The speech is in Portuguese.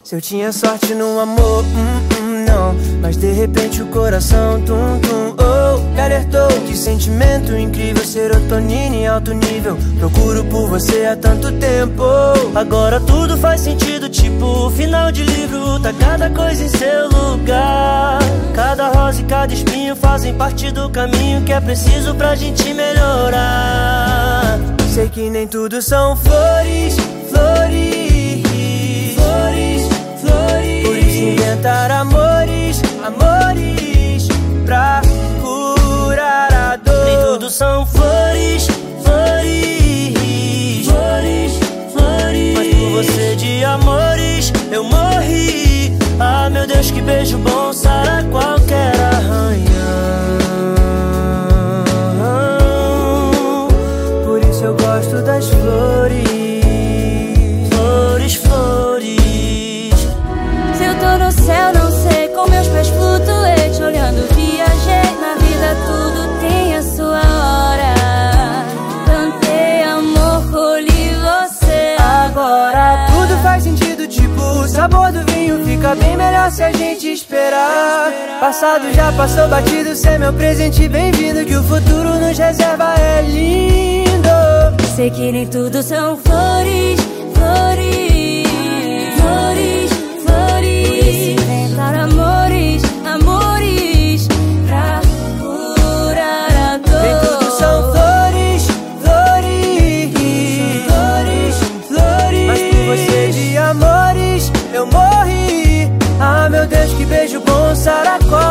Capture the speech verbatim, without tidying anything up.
Se eu tinha sorte no amor, hum, hum, não. Mas de repente o coração, tum, tum, oh, me alertou. Que sentimento incrível, serotonina em alto nível. Procuro por você há tanto tempo. Agora tudo faz sentido, tipo final de livro. Tá cada coisa em seu lugar. Cada rosa e cada espinho fazem parte do caminho que é preciso pra gente melhorar. Sei que nem tudo são flores, flores, flores, flores. Por isso inventar amores, amores pra curar a dor. Nem tudo são flores, flores, flores, flores. Mas por você de amores eu morri. Ah, meu Deus, que beijo bom sara qualquer arranhão. Por isso eu gosto das flores, flores, flores. Se eu tô no céu, não sei, com meus pés flutuantes, olhando, viajei. Na vida tudo tem a sua hora. Plantei amor, colhi você. Agora tudo faz sentido, tipo o sabor do vinho fica bem melhor se a gente esperar. Passado já passou batido, cê é meu presente, bem-vindo. Que o futuro nos reserva é lindo. Sei que nem tudo são flores, flores, flores, flores. Por isso inventar amores, amores pra curar a dor. Nem tudo são flores, flores, flores, flores. Mas por você de amores eu morri. Ah, meu Deus, que beijo bom sara qualquer